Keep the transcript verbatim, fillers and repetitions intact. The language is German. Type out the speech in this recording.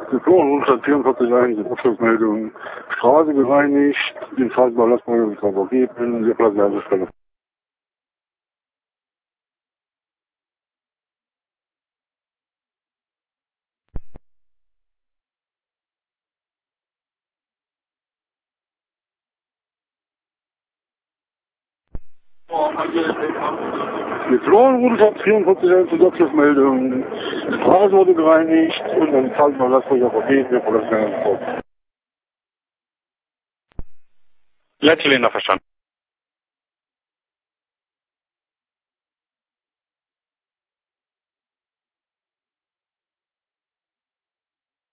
Diplom vierundvierzig eins, Abschlussmeldung, Straße gereinigt, den Straßenbaulastung vergeben, der Platzwerbestelle. Diplom vierundvierzig eins, Abschlussmeldung, Straße wurde gereinigt und dann Straßenbaulastung vergeben, der Platzwerbestelle. Letzte Länder verstanden.